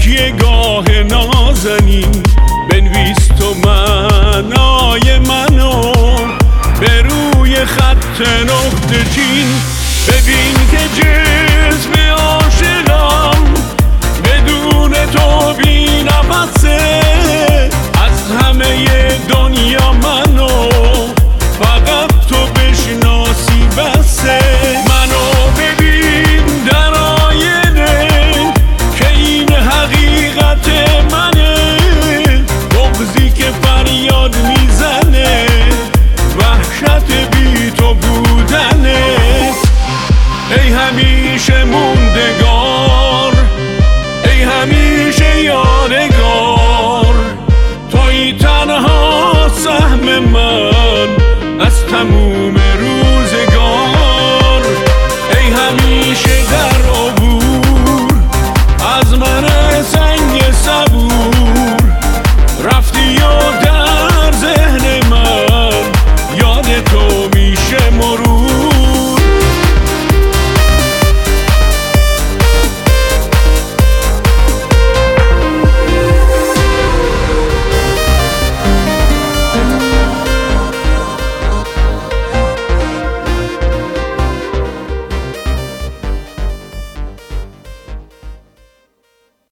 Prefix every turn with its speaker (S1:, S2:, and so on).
S1: تکیه گاه نازنین، بنویس تو معنای منو به روی خط نقطه چین. ببین که جسم عاشقم بدون تو بی نفسه، از همه دنیا منو فقط تو بشناسی بسه. منو ببین در آینه که این حقیقت منه، بغضی که فریاد میزنه وحشت بی تو بودنه. ای همیشه موندگار، ای همیشه یادگار، توی تنها سهم من از تموم